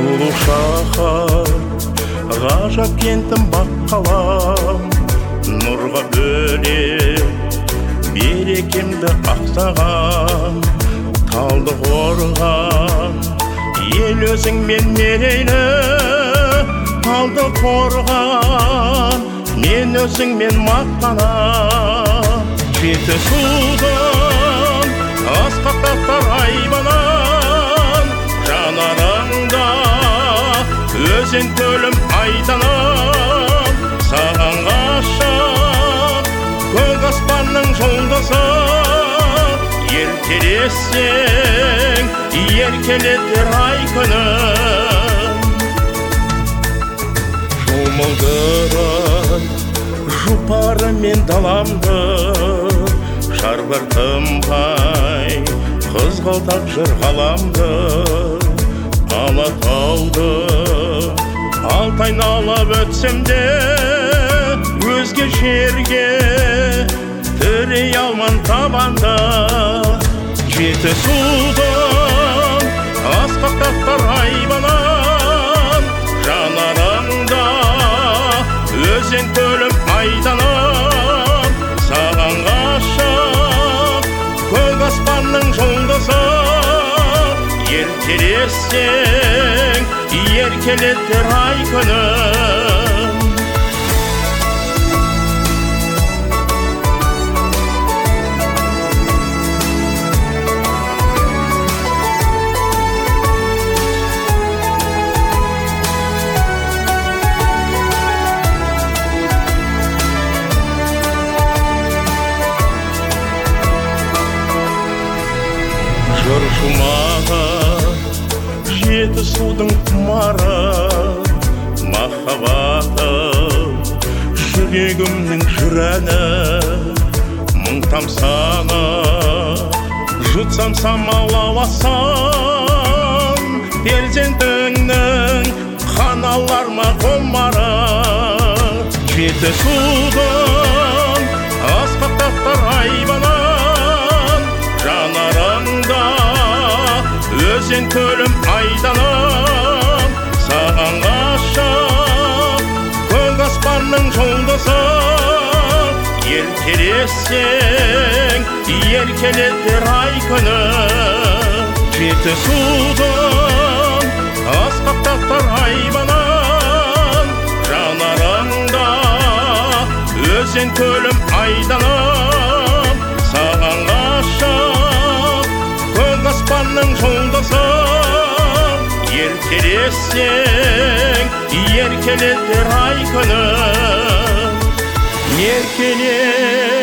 сұлу шаһар, ғажап кентім бақ қалам, нұрға бөлеп берекемді ақтаған, Талдықорған ел өзіңмен мерейлі, Талдықорған мен өзіңмен мақтанам. Жетісудан асқақтақтар айбалан, жанарыңда өзен көлім айданам. Саған ғашық көк аспанның жұлдызы, еркелесең еркелетер ай күнім. Жұмылдырып жұпары мен даламды, шарбар тымпай қызғалдақ жыр ғаламды. Алатауды айналып өтсем де, өзге жерге тірей алман табанда. Жетісудан асқақтақтар айбалан, жанарыңда өзен көлім айданам. Саған ғашық көк аспанның жұлдызы, еркелесең еркелетер ай күнім. Жыр шумағы Жетісудың құмары, махаббаты жүрегімнің жүрәні. Мың тамсаны жұтсам самал ауасын, перзентіңнің қаналар ма қолмары. Жетісудың асқақтақтар айбалан, жанарыңда өзен көлім айданам. Саған ғашық көк аспанның жұлдызы, еркелесең еркелетер ай күнім. Жетісудан асқақтақтар айбалан, жанарыңда өзен көлім айданам. Саған ғашық көк аспанның жұлдызы, еркелесең еркелетер ай күнім. Еркеле